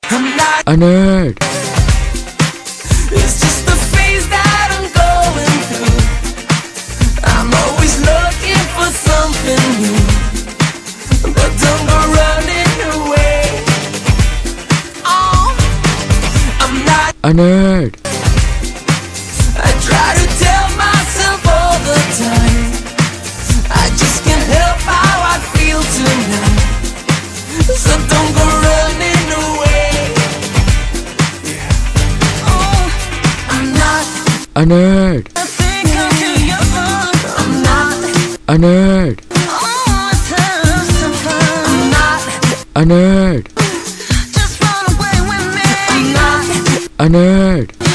I'm not a nerd. It's just the phase that I'm going through. I'm always looking for something new, but don't go running away. Oh, I'm not a nerd. I try to tell myself all the time, I just can't help how I feel tonight. So don't go running away. Oh, I'm not A nerd. I think I'm too young. I'm not A nerd. Oh, it's have some fun. I'm not A nerd. Just run away with me. I'm not A nerd.